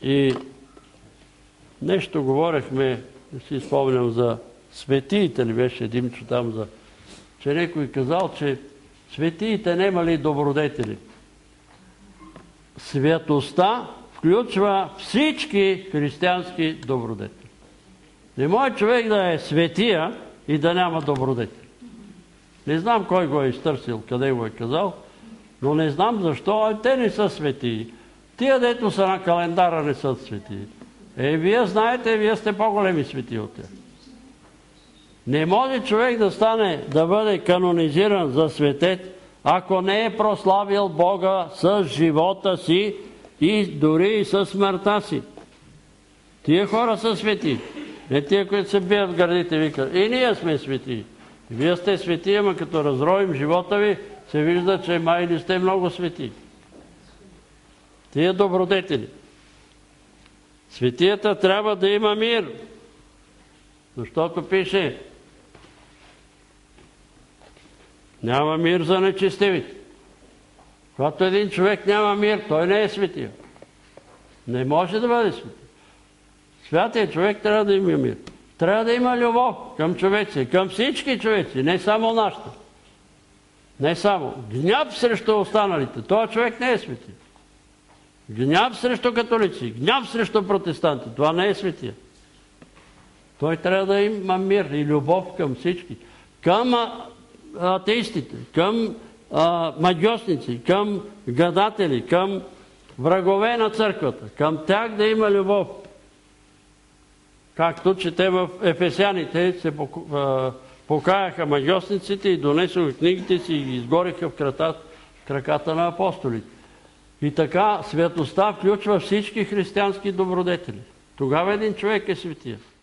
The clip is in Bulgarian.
И нещо говорехме, не си спомням за светиите ли беше Димчо там, че някой казал, че светиите немали добродетели. Светостта включва всички християнски добродетели. Не може човек да е светия и да няма добродетели. Не знам кой го е изтърсил, къде го е казал, но не знам защо, те не са светии. Тия, дето са на календара, не са светии. Вие знаете, вие сте по-големи светии от тях. Не може човек да стане, да бъде канонизиран за светец, ако не е прославил Бога с живота си и дори и с смъртта си. Тия хора са свети. Не тия, които се бият в гърдите, викат: и ние сме свети. Вие сте свети, ама като разроим живота ви, се вижда, че май не сте много свети. Тия добродетели. Светията трябва да има мир. Защото пише: няма мир за нечестивите. Когато един човек няма мир, той не е светия. Не може да бъде светия. Святия човек трябва да има мир. Трябва да има любов към човеци, към всички човеци, не само нашата. Не само. Гняв срещу останалите. Това човек не е светия. Гняв срещу католици, гняв срещу протестанти. Това не е светия. Той трябва да има мир и любов към всички. Към атеистите, към магьосници, към гадатели, към врагове на църквата. Към тях да има любов. Както чете в Ефесяните, се покаяха магьосниците и донесоха книгите си и ги изгориха в краката на апостолите. И така светостта включва всички християнски добродетели. Тогава един човек е светия.